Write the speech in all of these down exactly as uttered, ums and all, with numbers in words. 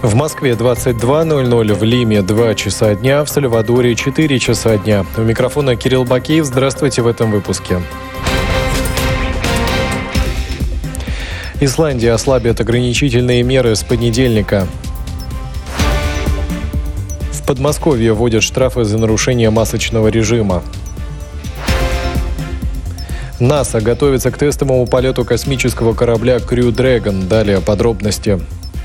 В Москве двадцать два ноль ноль, в Лиме два часа дня, в Сальвадоре четыре часа дня. У микрофона Кирилл Бакеев. Здравствуйте в этом выпуске. Исландия ослабит ограничительные меры с понедельника. В Подмосковье вводят штрафы за нарушение масочного режима. НАСА готовится к тестовому полету космического корабля Crew Dragon. Далее подробности.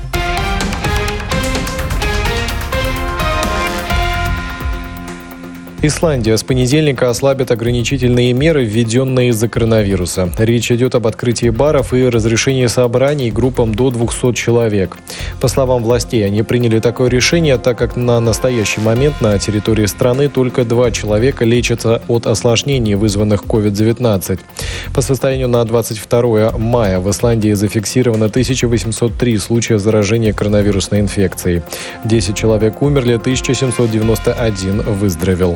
Исландия с понедельника ослабит ограничительные меры, введенные из-за коронавируса. Речь идет об открытии баров и разрешении собраний группам до двухсот человек. По словам властей, они приняли такое решение, так как на настоящий момент на территории страны только два человека лечатся от осложнений, вызванных ковид девятнадцать. По состоянию на двадцать второе мая в Исландии зафиксировано тысяча восемьсот три случая заражения коронавирусной инфекцией. десять человек умерли, тысяча семьсот девяносто один выздоровел.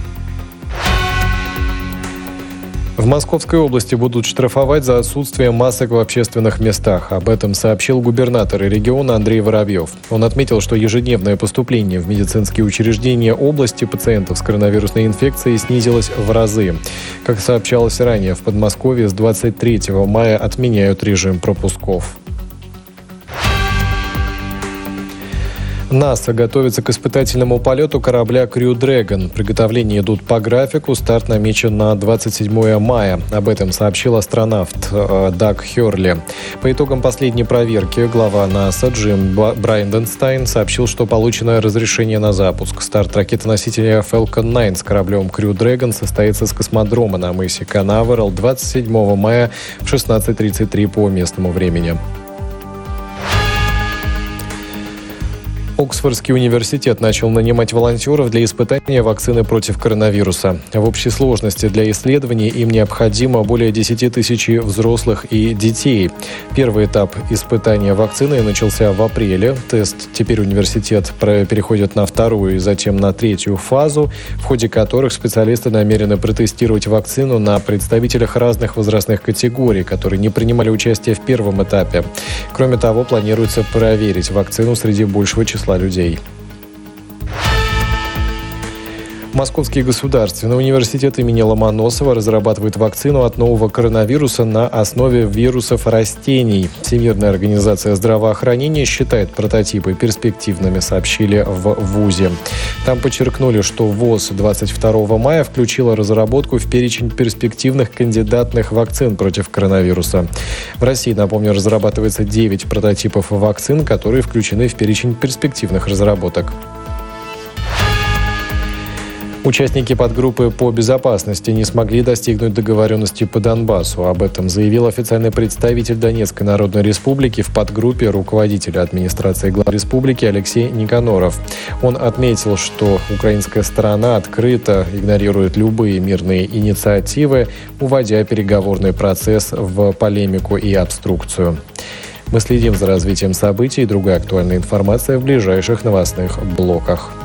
В Московской области будут штрафовать за отсутствие масок в общественных местах. Об этом сообщил губернатор региона Андрей Воробьев. Он отметил, что ежедневное поступление в медицинские учреждения области пациентов с коронавирусной инфекцией снизилось в разы. Как сообщалось ранее, в Подмосковье с двадцать третьего мая отменяют режим пропусков. НАСА готовится к испытательному полету корабля Crew Dragon. Приготовления идут по графику. Старт намечен на двадцать седьмое мая. Об этом сообщил астронавт Даг Херли. По итогам последней проверки глава НАСА Джим Брайденстайн сообщил, что получено разрешение на запуск. Старт ракетоносителя Falcon девять с кораблем Crew Dragon состоится с космодрома на мысе Канаверал двадцать седьмого мая в шестнадцать тридцать три по местному времени. Оксфордский университет начал нанимать волонтеров для испытания вакцины против коронавируса. В общей сложности для исследований им необходимо более десять тысяч взрослых и детей. Первый этап испытания вакцины начался в апреле. Тест теперь университет переходит на вторую и затем на третью фазу, в ходе которых специалисты намерены протестировать вакцину на представителях разных возрастных категорий, которые не принимали участие в первом этапе. Кроме того, планируется проверить вакцину среди большего числа людей. Московский государственный университет имени Ломоносова разрабатывает вакцину от нового коронавируса на основе вирусов растений. Всемирная организация здравоохранения считает прототипы перспективными, сообщили в ВУЗе. Там подчеркнули, что ВОЗ двадцать второго мая включила разработку в перечень перспективных кандидатных вакцин против коронавируса. В России, напомню, разрабатывается девять прототипов вакцин, которые включены в перечень перспективных разработок. Участники подгруппы по безопасности не смогли достигнуть договоренности по Донбассу. Об этом заявил официальный представитель Донецкой Народной Республики в подгруппе руководителя администрации главы республики Алексей Никаноров. Он отметил, что украинская сторона открыто игнорирует любые мирные инициативы, уводя переговорный процесс в полемику и обструкцию. Мы следим за развитием событий и другой актуальной информации в ближайших новостных блоках.